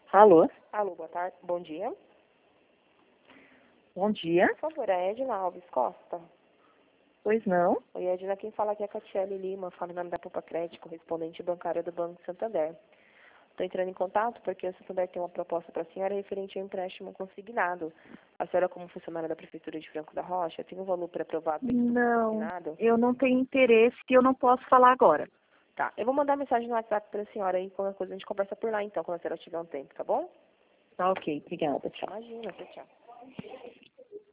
Alô? Alô, boa tarde. Bom dia. Bom dia. Por favor, é Edna Alves Costa. Pois não? Oi, Edna, quem fala aqui é a Catiele Lima, fala em nome da Poupa Crédito, correspondente bancária do Banco Santander. Estou entrando em contato porque o Santander tem uma proposta para a senhora referente ao empréstimo consignado. A senhora, como funcionária da Prefeitura de Franco da Rocha, tem um valor pré-aprovado dentro do Não, consignado? eu não tenho interesse e eu não posso falar agora. Tá, eu vou mandar mensagem no WhatsApp para a senhora e qualquer coisa a gente conversa por lá então, quando a senhora tiver um tempo, tá bom? Tá ok, obrigada, tchau. Imagina, tchau.